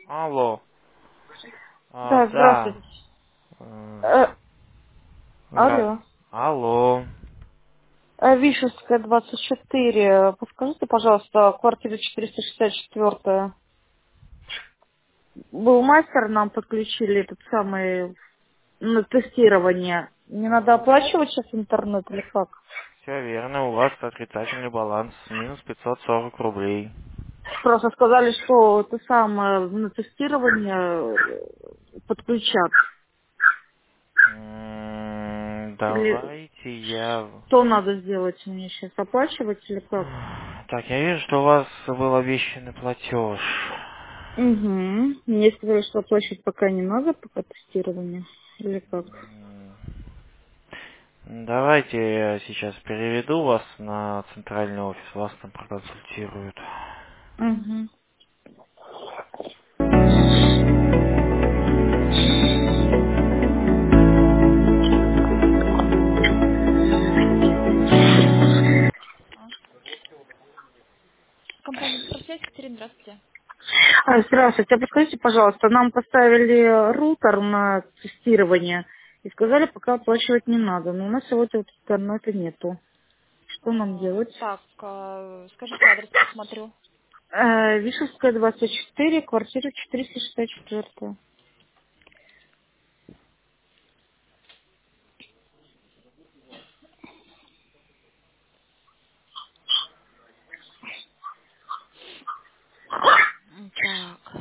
Алло. Да, Да. здравствуйте. Э, Э, Здравствуйте. алло. Алло. Вишевская, 24. Подскажите, пожалуйста, квартира 464. Был мастер, нам подключили этот самый на тестирование. Не надо оплачивать сейчас интернет или как? Все верно, у вас отрицательный баланс, минус 540 рублей. Просто сказали, что это самое на тестирование подключат. Или Давайте я... что надо сделать мне сейчас? Оплачивать или как? Так, я вижу, что у вас был обещанный платеж. Угу. Мне сказали, что оплачивать пока не надо, пока тестирование. Или как? Давайте я сейчас переведу вас на центральный офис, вас там проконсультируют. Угу. Компания «Быстросвязь», Катерина, здравствуйте. Здравствуйте. А подскажите, пожалуйста, нам поставили роутер на тестирование и сказали, пока оплачивать не надо. Но у нас сегодня вот интернета нету. Что нам делать? Так, скажите адрес, посмотрю. Вишевская, 24, квартира 464. Так,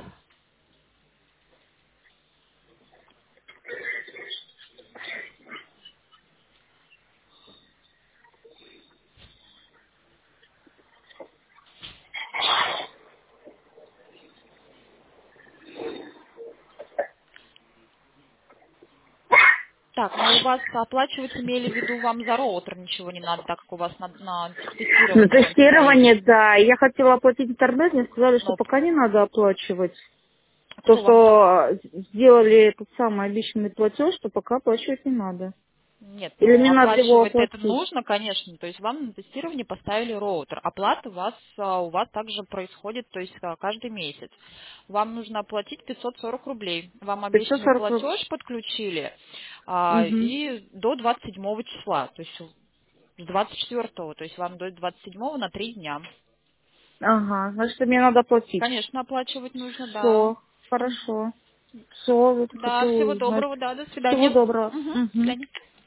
так, но у вас оплачивать имели в виду вам за роутер ничего не надо, так как у вас на На тестирование он стоит. тестирование, да. Я хотела оплатить интернет, мне сказали, что Но пока не надо оплачивать. То, кто вам сказал? что сделали тот самый обещанный платеж, что пока оплачивать не надо. Нет, Или ну мне надо его оплачивать это оплатить? нужно, конечно. То есть вам на тестирование поставили роутер. Оплата у вас также происходит, то есть каждый месяц. Вам нужно оплатить 540 рублей. Вам обещанный 540 рублей. платеж подключили Угу. и до 27 числа, то есть с 24-го, то есть вам до 27-го на 3 дня. Ага, значит, мне надо платить. Конечно, оплачивать нужно, да. Все, хорошо. Все, вот Да, хотела всего узнать. доброго, да, до Всего свидания. доброго. Мгм, до Угу. свидания.